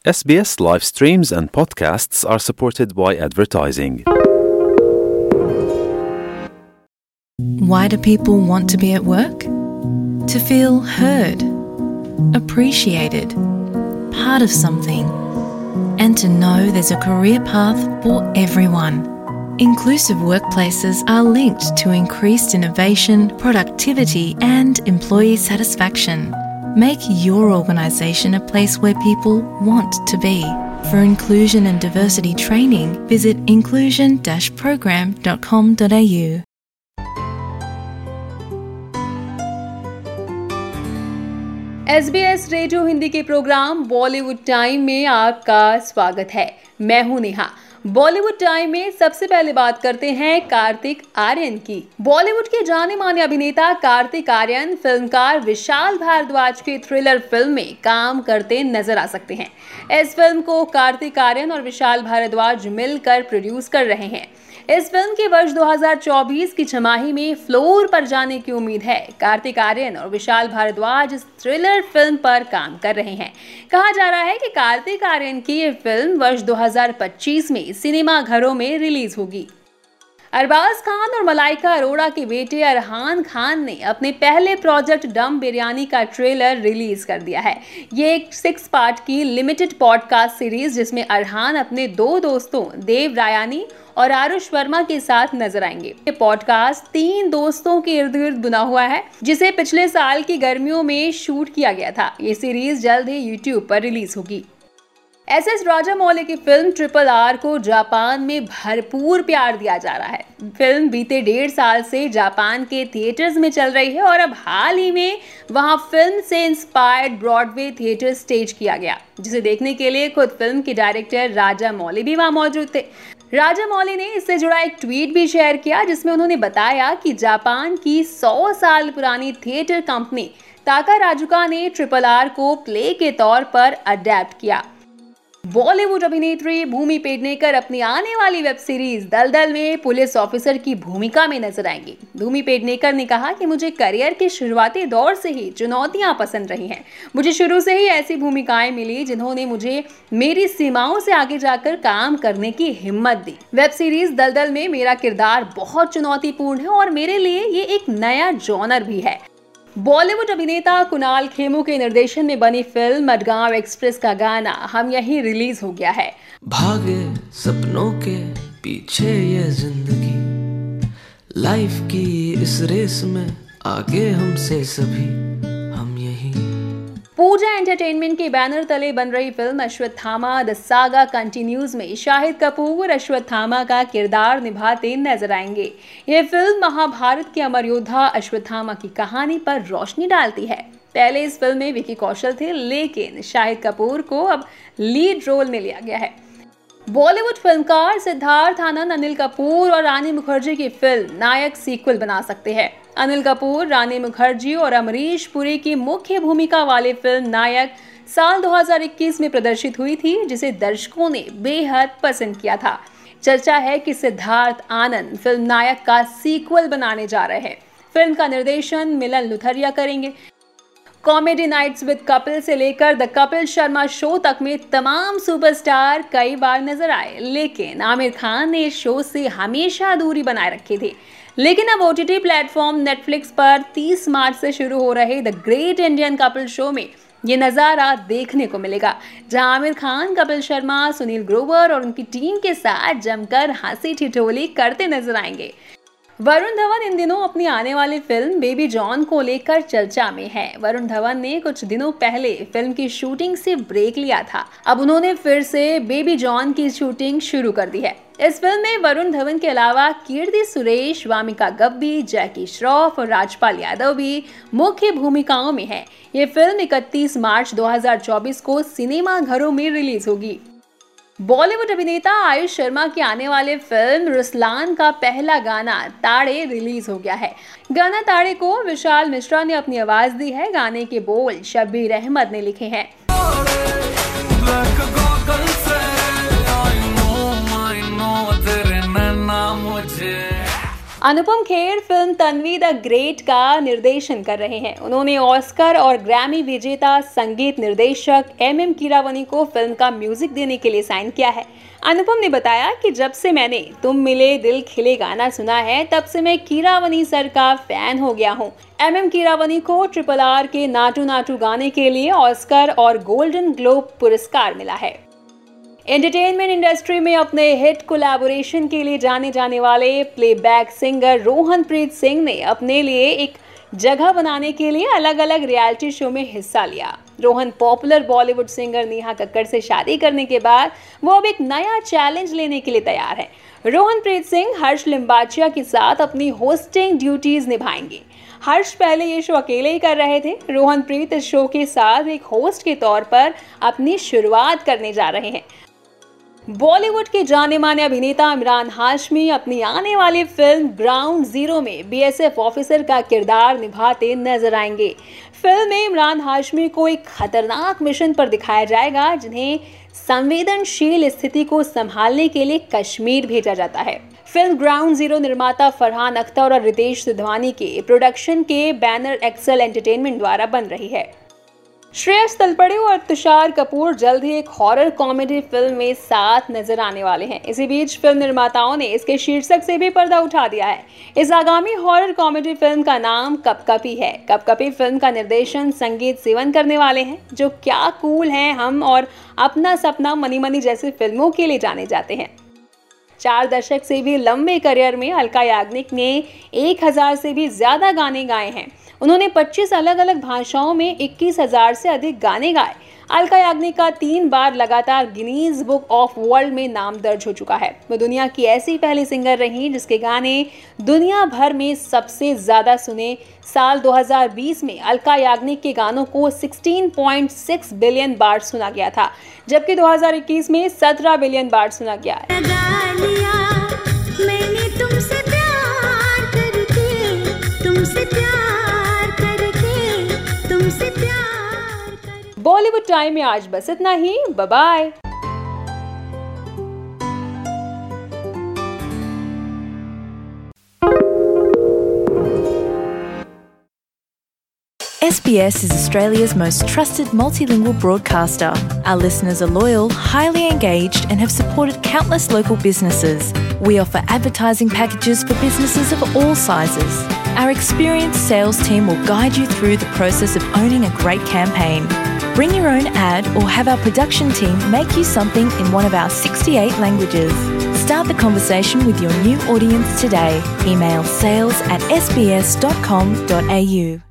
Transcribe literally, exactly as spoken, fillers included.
S B S live streams and podcasts are supported by advertising. Why do people want to be at work? To feel heard, appreciated, part of something, and to know there's a career path for everyone. Inclusive workplaces are linked to increased innovation, productivity, and employee satisfaction. Make your organisation a place where people want to be. For inclusion and diversity training, visit inclusion dash program dot com dot a u. S B S radio Hindi के programme Bollywood time में आपका स्वागत है। मैं हूं Neha. Bollywood time में सबसे पहले बात करते हैं कार्तिक आर्यन की। बॉलीवुड के जाने माने अभिनेता कार्तिक आर्यन फिल्मकार विशाल भारद्वाज की थ्रिलर फिल्म में काम करते नजर आ सकते हैं। इस फिल्म को कार्तिक आर्यन और विशाल भारद्वाज मिलकर प्रोड्यूस कर रहे हैं। इस फिल्म के वर्ष दो हज़ार चौबीस की छमाही में फ्लोर पर जाने की उम्मीद है। कार्तिक आर्यन और विशाल भारद्वाज इस थ्रिलर फिल्म पर काम कर रहे हैं। कहा जा रहा है कि कार्तिक आर्यन की ये फिल्म वर्ष दो हज़ार पच्चीस में सिनेमा घरों में रिलीज होगी। अरबाज खान और मलाइका अरोड़ा के बेटे अरहान खान ने अपने पहले प्रोजेक्ट दम बिरयानी का ट्रेलर रिलीज कर दिया है। ये एक सिक्स पार्ट की लिमिटेड पॉडकास्ट सीरीज जिसमें अरहान अपने दो दोस्तों देव रायानी और आरुष वर्मा के साथ नजर आएंगे। ये पॉडकास्ट तीन दोस्तों के इर्द गिर्द बुना हुआ है जिसे पिछले साल की गर्मियों में शूट किया गया था। ये सीरीज जल्द ही यूट्यूब पर रिलीज होगी। एस एस राजामौली की फिल्म ट्रिपल आर को जापान में भरपूर प्यार दिया जा रहा है। फिल्म बीते डेढ़ साल से जापान के थिएटर्स में चल रही है और अब हाल ही में वहां फिल्म से इंस्पायर्ड ब्रॉडवे थिएटर स्टेज किया गया, जिसे देखने के लिए खुद फिल्म के डायरेक्टर राजामौली भी वहां मौजूद थे। राजामौली ने इससे जुड़ा एक ट्वीट भी शेयर किया जिसमें उन्होंने बताया कि जापान की सौ साल पुरानी थिएटर कंपनी ताकाराजुका ने ट्रिपल आर को प्ले के तौर पर अडेप्ट किया। बॉलीवुड अभिनेत्री भूमि पेडनेकर अपनी आने वाली वेब सीरीज दलदल में पुलिस ऑफिसर की भूमिका में नजर आएंगी। भूमि पेडनेकर ने कहा कि मुझे करियर के शुरुआती दौर से ही चुनौतियां पसंद रही हैं। मुझे शुरू से ही ऐसी भूमिकाएं मिली जिन्होंने मुझे मेरी सीमाओं से आगे जाकर काम करने की हिम्मत दी। वेब सीरीज दलदल में मेरा किरदार बहुत चुनौतीपूर्ण है और मेरे लिए ये एक नया जॉनर भी है। बॉलीवुड अभिनेता कुणाल खेमू के निर्देशन में बनी फिल्म मडगांव एक्सप्रेस का गाना हम यहीं रिलीज हो गया है। भागे सपनों के पीछे ये जिंदगी, लाइफ की इस रेस में आगे हमसे सभी हम यहीं। पूजा एंटरटेनमेंट के बैनर तले बन रही film Ashwatthama the saga continues में शाहिद कपूर अश्वत्थामा का किरदार निभाते नजर आएंगे। ये फिल्म महाभारत के अमर योद्धा अश्वत्थामा की कहानी पर रोशनी डालती है। पहले इस फिल्म में विकी कौशल थे, लेकिन शाहिद कपूर को अब लीड रोल में लिया गया है। बॉलीवुड फिल्मकार सिद्धार्थ आनंद अनिल कपूर और रानी मुखर्जी की फिल्म नायक सीक्वल बना सकते हैं। अनिल कपूर, रानी मुखर्जी और अमरीश पुरी की मुख्य भूमिका वाली फिल्म नायक साल दो हज़ार इक्कीस में प्रदर्शित हुई थी, जिसे दर्शकों ने बेहद पसंद किया था। चर्चा है कि सिद्धार्थ आनंद फिल्म नायक का सीक्वल बनाने जा रहे हैं। फिल्म का निर्देशन मिलन लुथरिया करेंगे। कॉमेडी नाइट्स विद कपिल से लेकर द कपिल शर्मा शो तक में तमाम सुपरस्टार कई बार नजर आए, लेकिन आमिर खान ने इस शो से हमेशा दूरी बनाए रखी थी। लेकिन अब O T T platform Netflix पर तीस मार्च से शुरू हो रहे the great Indian Kapil show में ये नज़ारा देखने को मिलेगा, जहां आमिर खान, कपिल शर्मा, सुनील ग्रोवर और उनकी टीम के साथ जमकर हंसी ठिठोली करते नजर आएंगे। वरुण धवन इन दिनों अपनी आने वाली फिल्म बेबी जॉन को लेकर चर्चा में है। वरुण धवन ने कुछ दिनों पहले फिल्म की शूटिंग से ब्रेक लिया था। अब उन्होंने फिर से बेबी जॉन की शूटिंग शुरू कर दी है। इस फिल्म में वरुण धवन के अलावा कीर्ति सुरेश, वामिका गब्बी, जैकी श्रॉफ और राजपाल यादव भी मुख्य भूमिकाओं में हैं। ये फिल्म इकतीस मार्च दो हज़ार चौबीस को सिनेमा घरों में रिलीज होगी। बॉलीवुड अभिनेता आयुष शर्मा की आने वाले फिल्म रुस्लान का पहला गाना ताड़े रिलीज हो गया है। गाना ताड़े को विशाल मिश्रा ने अपनी आवाज दी है। गाने के बोल शब्बीर अहमद ने लिखे हैं। Anupam Kher film Tanvi the great का निर्देशन कर रहे हैं। उन्होंने ऑस्कर और ग्रैमी विजेता संगीत निर्देशक एम एम कीरावनी को फिल्म का म्यूजिक देने के लिए साइन किया है। अनुपम ने बताया कि जब से मैंने तुम मिले दिल खिले गाना सुना है तब से मैं कीरावनी सर का फैन हो गया हूँ। एम एम कीरावनी को ट्रिपल आर के नाटू नाटू गाने के लिए ऑस्कर और गोल्डन ग्लोब पुरस्कार मिला है। एंटरटेनमेंट इंडस्ट्री में अपने हिट कोलैबोरेशन के लिए जाने जाने वाले प्लेबैक सिंगर रोहनप्रीत सिंह ने अपने लिए एक जगह बनाने के लिए अलग अलग रियलिटी शो में हिस्सा लिया। रोहन पॉपुलर बॉलीवुड सिंगर नेहा कक्कड़ से शादी करने के बाद वो अब एक नया चैलेंज लेने के लिए तैयार है। रोहनप्रीत सिंह हर्ष लिम्बाचिया के साथ अपनी होस्टिंग ड्यूटीज निभाएंगे। हर्ष पहले ये शो अकेले ही कर रहे थे। रोहनप्रीत इस शो के साथ एक होस्ट के तौर पर अपनी शुरुआत करने जा रहे हैं। बॉलीवुड के जाने माने अभिनेता इमरान हाशमी अपनी आने वाली फिल्म ग्राउंड जीरो में बी एस एफ ऑफिसर का किरदार निभाते नजर आएंगे। फिल्म में इमरान हाशमी को एक खतरनाक मिशन पर दिखाया जाएगा, जिन्हें संवेदनशील स्थिति को संभालने के लिए कश्मीर भेजा जाता है। फिल्म ग्राउंड जीरो निर्माता फरहान अख्तर और रितेश सिधवानी के प्रोडक्शन के बैनर एक्सेल एंटरटेनमेंट द्वारा बन रही है। श्रेयस तलपड़े और तुषार कपूर जल्द ही एक हॉरर कॉमेडी फिल्म में साथ नजर आने वाले हैं। इसी बीच फिल्म निर्माताओं ने इसके शीर्षक से भी पर्दा उठा दिया है। इस आगामी हॉरर कॉमेडी फिल्म का नाम कपकपी है। कपकपी फिल्म का निर्देशन संगीत सेवन करने वाले हैं, जो क्या कूल हैं हम और अपना सपना मनी मनी जैसी फिल्मों के लिए जाने जाते हैं। चार दशक से भी लंबे करियर में अलका याग्निक ने एक हजार से भी ज्यादा गाने गाए हैं। उन्होंने पच्चीस अलग अलग भाषाओं में इक्कीस हजार से अधिक गाने गाए। अलका याग्निक का तीन बार लगातार गिनीज बुक ऑफ वर्ल्ड में नाम दर्ज हो चुका है। वो दुनिया की ऐसी पहली सिंगर रही जिसके गाने दुनिया भर में सबसे ज्यादा सुने। साल दो हज़ार बीस में अलका याग्निक के गानों को सोलह पॉइंट छह बिलियन बार सुना गया था, जबकि दो हज़ार इक्कीस में सत्रह बिलियन बार सुना गया है। बॉलीवुड टाइम में आज बस इतना ही। Bye bye. S B S is Australia's most trusted multilingual broadcaster. Our listeners are loyal, highly engaged, and have supported countless local businesses. We offer advertising packages for businesses of all sizes. Our experienced sales team will guide you through the process of owning a great campaign. Bring your own ad or have our production team make you something in one of our sixty-eight languages. Start the conversation with your new audience today. Email sales at s b s dot com dot a u.